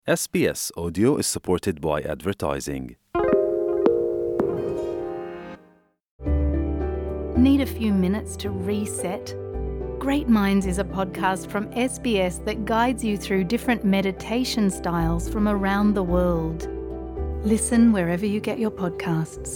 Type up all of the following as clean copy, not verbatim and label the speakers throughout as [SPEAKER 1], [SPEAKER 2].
[SPEAKER 1] SBS Audio is supported by advertising.
[SPEAKER 2] Need a few minutes to reset? Great Minds is a podcast from SBS that guides you through different meditation styles from around the world. Listen wherever you get your podcasts.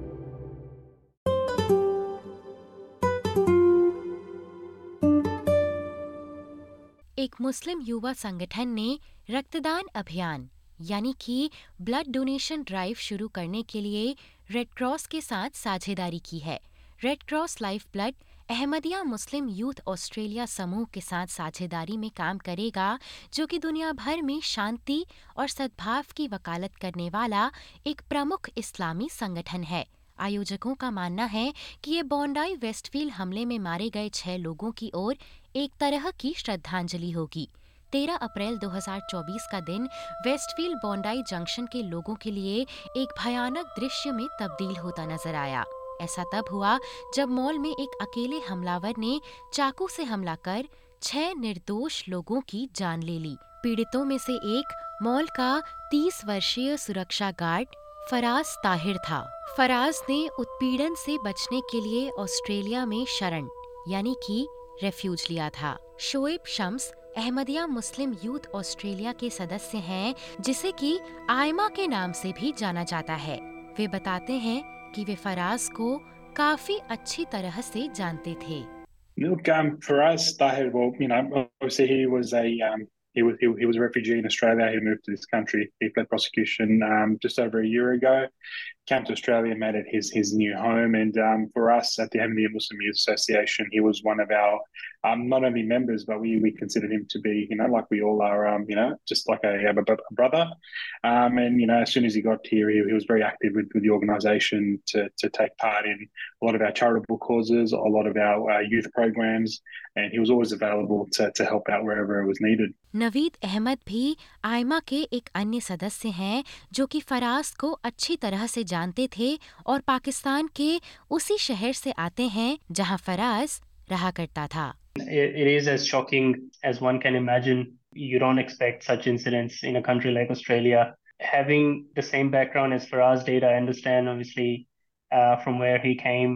[SPEAKER 3] एक मुस्लिम युवा संगठन ने रक्तदान अभियान यानी कि blood donation drive शुरू करने के लिए रेड क्रॉस के साथ साझेदारी की है। Red Cross Life Blood Ahmadiyya Muslim Youth Australia समूह के साथ साझेदारी में काम करेगा, जो कि दुनिया भर में शांति और सद्भाव की वकालत करने वाला एक प्रमुख इस्लामी संगठन है। आयोजकों का मानना है कि ये बॉन्डाई वेस्टफील्ड हमले में मारे गए 6 लोगों की ओर एक तरह की श्रद्धांजलि होगी। 13 अप्रैल 2024 का दिन वेस्टफील्ड बॉन्डाई जंक्शन के लोगों के लिए एक भयानक दृश्य में तब्दील होता नजर आया। ऐसा तब हुआ जब मॉल में एक अकेले हमलावर ने चाकू से हमला कर 6 निर्दोष लोगों की जान ले ली। पीड़ितों में से एक मॉल का 30 वर्षीय सुरक्षा गार्ड फराज ताहिर था। फराज ने उत्पीड़न से बचने के लिए ऑस्ट्रेलिया में शरण यानी कि रेफ्यूज लिया था। Shoaib Shams Ahmadiyya Muslim Youth Australia के सदस्य हैं, जिसे कि आयमा के नाम से भी जाना जाता है। वे बताते हैं कि वे फराज को काफी अच्छी तरह से जानते थे।
[SPEAKER 4] Look, Faraz Tahir, well, obviously he was a refugee in Australia. He moved to this country. He fled prosecution just over a year ago. Came to Australia, made it his new home. And for us at the Ahmadiyya Muslim Youth Association, he was one of our not only members, but we considered him to be, like we all are, just like a brother. And as soon as he got here, he was very active with the organisation to take part in a lot of our charitable causes, a lot of our youth programs, and he was always available to help out wherever it was needed.
[SPEAKER 3] Naveed Ahmad भी आयमा के एक अन्य सदस्य हैं, जो कि फराज को अच्छी तरह से जानते थे और पाकिस्तान के उसी शहर से आते हैं जहां फराज रहा करता था।
[SPEAKER 5] It is as shocking as one can imagine. You don't expect such incidents in a country like Australia. Having the same background as Faraz did, I understand obviously from where he came,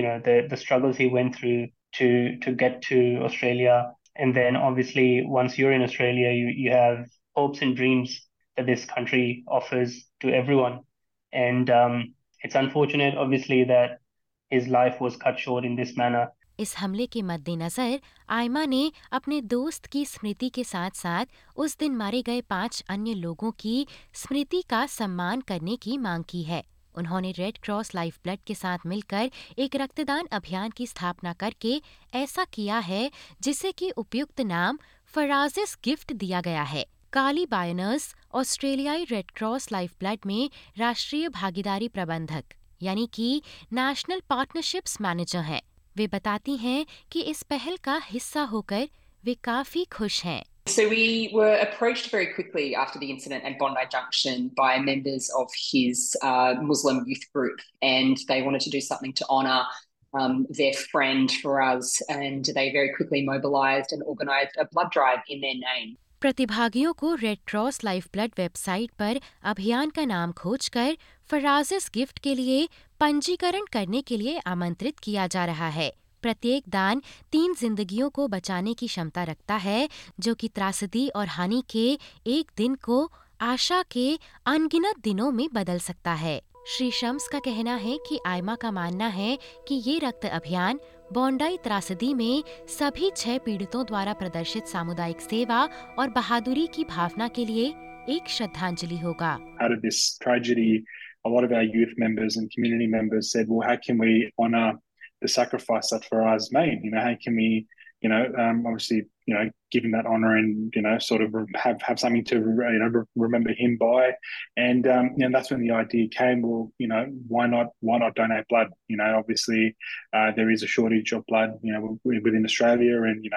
[SPEAKER 5] the struggles he went through to get to Australia. And then obviously once you're in Australia, you have hopes and dreams that this country offers to everyone. And it's unfortunate obviously that his life was cut short in this manner.
[SPEAKER 3] इस हमले के मद्देनजर आयमा ने अपने दोस्त की स्मृति के साथ साथ उस दिन मारे गए 5 अन्य लोगों की स्मृति का सम्मान करने की मांग की है। उन्होंने रेड क्रॉस लाइफ ब्लड के साथ मिलकर एक रक्तदान अभियान की स्थापना करके ऐसा किया है, जिसे कि उपयुक्त नाम फराजिस गिफ्ट दिया गया है। काली बायनर्स ऑस्ट्रेलियाई रेड क्रॉस लाइफ ब्लड में राष्ट्रीय भागीदारी प्रबंधक यानी कि नेशनल पार्टनरशिप्स मैनेजर हैं। वे बताती हैं कि इस पहल का हिस्सा होकर वे काफी खुश हैं।
[SPEAKER 6] So we were approached very quickly after the incident at Bondi Junction by members of his Muslim youth group, and they wanted to do something to honour their friend Faraz, and they very quickly mobilised and organised a blood drive in their name.
[SPEAKER 3] प्रतिभागियों को Red Cross Life Blood website पर अभियान का नाम खोजकर फराजिस gift के लिए पंजीकरण करने के लिए आमंत्रित किया जा रहा है। प्रत्येक दान 3 जिंदगियों को बचाने की क्षमता रखता है, जो कि त्रासदी और हानि के एक दिन को आशा के अनगिनत दिनों में बदल सकता है। श्री शम्स का कहना है कि आयमा का मानना है कि ये रक्त अभियान बॉन्डाई त्रासदी में सभी 6 पीड़ितों द्वारा प्रदर्शित सामुदायिक सेवा और बहादुरी की भावना के लिए एक श्रद्धांजलि होगा।
[SPEAKER 4] Out of this tragedy, a lot of our youth members and community members said, well, how can we honour the sacrifice that Faraz made? How can we, obviously, give him that honour and, sort of have something to, remember him by. And that's when the idea came. Well, why not donate blood? Obviously, there is a shortage of blood, within Australia, and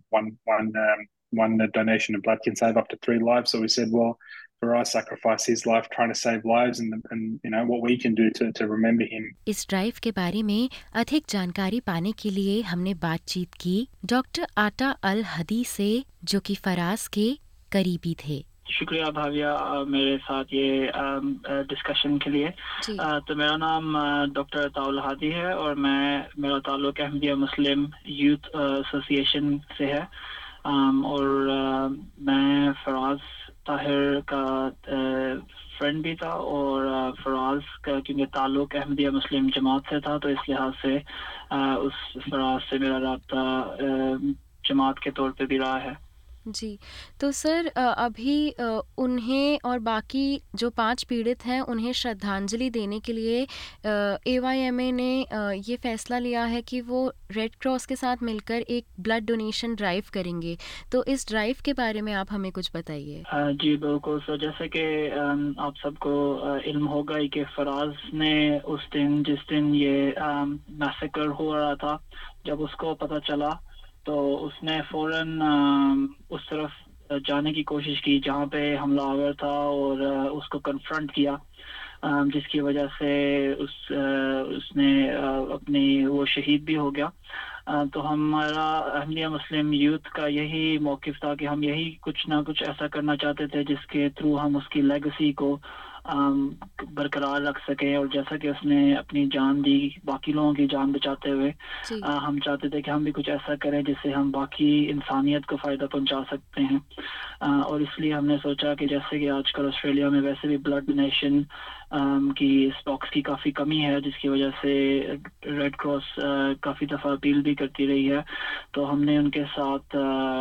[SPEAKER 4] one donation of blood can save up to 3 lives. So we said, well, Faraz sacrificed his life trying to save lives, and what we can do to remember him.
[SPEAKER 3] इस drive के बारे में अधिक जानकारी पाने के लिए हमने बातचीत की डॉक्टर आटा अल हदी से, जो कि फराज के करीबी थे।
[SPEAKER 7] शुक्रिया भाविया मेरे साथ ये डिस्कशन के लिए। तो मेरा नाम डॉक्टर अताउल हादी है और मेरा ताल्लुक अहमदिया मुस्लिम यूथ एसोसिएशन से है। और मैं फराज ताहिर का फ्रेंड भी था और फराज का क्योंकि ताल्लुक अहमदिया मुस्लिम जमात से था, तो इस लिहाज से उस फराज से मेरा राब्ता जमात के तौर पे भी रहा है।
[SPEAKER 3] जी, तो सर अभी उन्हें और बाकी जो 5 पीड़ित हैं उन्हें श्रद्धांजलि देने के लिए AYMA ने ये फ़ैसला लिया है कि वो रेड क्रॉस के साथ मिलकर एक ब्लड डोनेशन ड्राइव करेंगे। तो इस ड्राइव के बारे में आप हमें कुछ बताइए।
[SPEAKER 7] जी बिल्कुल। सो जैसे कि आप सबको इल्म होगा ही कि फराज ने उस दिन जिस दिन ये मैसेकर हो रहा था, जब उसको पता चला तो उसने फ़ौरन उस तरफ जाने की कोशिश की जहाँ पे हमलावर था और उसको कन्फ्रंट किया, जिसकी वजह से उसने अपनी वो शहीद भी हो गया। तो हमारा अहमदिया मुस्लिम यूथ का यही मौक़िफ़ था कि हम यही कुछ ना कुछ ऐसा करना चाहते थे जिसके थ्रू हम उसकी लेगेसी को बरकरार रख सकें। और जैसा कि उसने अपनी जान दी बाकी लोगों की जान बचाते हुए, हम चाहते थे कि हम भी कुछ ऐसा करें जिससे हम बाकी इंसानियत को फ़ायदा पहुंचा सकते हैं। और इसलिए हमने सोचा कि जैसे कि आजकल ऑस्ट्रेलिया में वैसे भी ब्लड डोनेशन की स्टॉक्स की काफ़ी कमी है, जिसकी वजह से रेड क्रॉस काफ़ी दफ़ा अपील भी करती रही है, तो हमने उनके साथ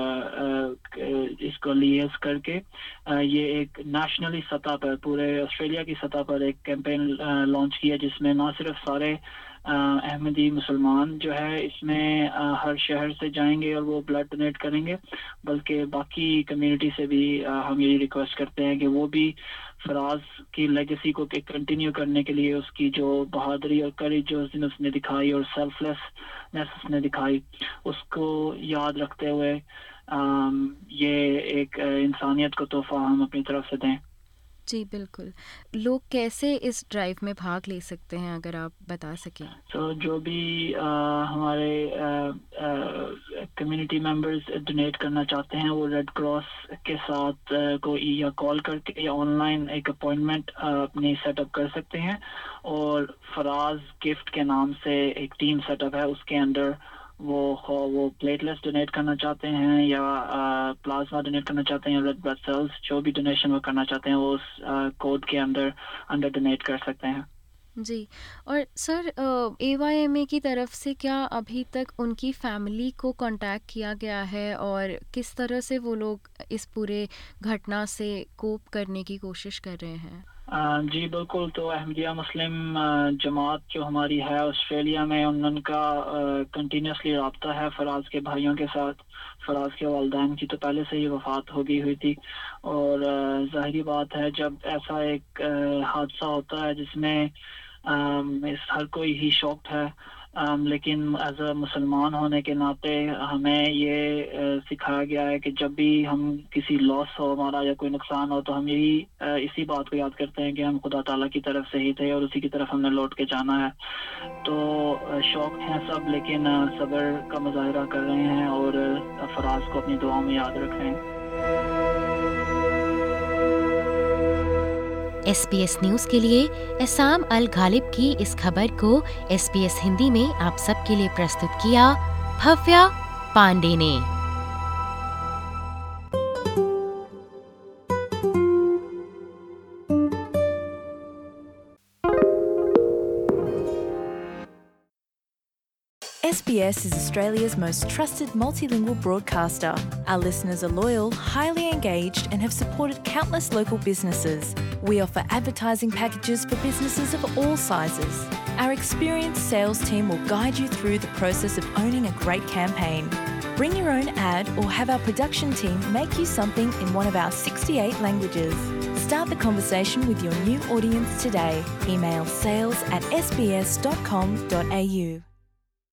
[SPEAKER 7] इसको लिएज करके ये एक नेशनली सतह पर पूरे ऑस्ट्रेलिया की सतह पर एक कैंपेन लॉन्च किया, जिसमें ना सिर्फ सारे अहमदी मुसलमान जो है इसमें हर शहर से जाएंगे और वो ब्लड डोनेट करेंगे, बल्कि बाकी कम्युनिटी से भी हम यही रिक्वेस्ट करते हैं कि वो भी फराज की लेगेसी को कंटिन्यू करने के लिए उसकी जो बहादुरी और करेज जो उस दिन उसने दिखाई और सेल्फलेसनेस उसने दिखाई, उसको याद रखते हुए ये एक इंसानियत को तोहफा हम अपनी तरफ से दें।
[SPEAKER 3] जी बिल्कुल। लोग कैसे इस ड्राइव में भाग ले सकते हैं, अगर आप बता सकें?
[SPEAKER 7] तो जो भी हमारे कम्युनिटी मेंबर्स डोनेट करना चाहते हैं वो रेड क्रॉस के साथ कोई या कॉल करके या ऑनलाइन एक अपॉइंटमेंट अपनी सेटअप कर सकते हैं। और फराज गिफ्ट के नाम से एक टीम सेटअप है, उसके अंडर वो प्लेटलेट्स डोनेट करना चाहते हैं या प्लाज्मा डोनेट करना चाहते हैं या रेड ब्लड सेल्स, जो भी डोनेशन वो करना चाहते हैं वो उस कोड के अंडर डोनेट कर सकते हैं।
[SPEAKER 3] जी। और सर AYMA की तरफ से क्या अभी तक उनकी फैमिली को कांटेक्ट किया गया है और किस तरह से वो लोग इस पूरे घटना से कोप करने की कोशिश कर रहे हैं?
[SPEAKER 7] जी बिल्कुल। तो अहमदिया मुस्लिम जमात जो हमारी है ऑस्ट्रेलिया में, उनका कंटिन्यूसली रब्ता है फराज के भाइयों के साथ। फराज के वालिदैन की तो पहले से ही वफ़ात हो गई हुई थी और ज़ाहिरी बात है जब ऐसा एक हादसा होता है जिसमें हर कोई ही शॉक्ड है, लेकिन एज अ मुसलमान होने के नाते हमें ये सिखाया गया है कि जब भी हम किसी लॉस हो हमारा या कोई नुकसान हो तो हम यही इसी बात को याद करते हैं कि हम खुदा ताला की तरफ से ही थे और उसी की तरफ हमने लौट के जाना है। तो शौक हैं सब, लेकिन सब्र का मुजाहिरा कर रहे हैं और फराज को अपनी दुआ में याद रख रहे हैं।
[SPEAKER 3] SBS न्यूज़ के लिए एसाम अल गालिब की इस खबर को SBS हिंदी में आप सबके लिए प्रस्तुत किया भव्या पांडे ने।
[SPEAKER 8] SBS is Australia's most trusted multilingual broadcaster. Our listeners are loyal, highly engaged, and have supported countless local businesses. We offer advertising packages for businesses of all sizes. Our experienced sales team will guide you through the process of owning a great campaign. Bring your own ad or have our production team make you something in one of our 68 languages. Start the conversation with your new audience today. Email sales@sbs.com.au.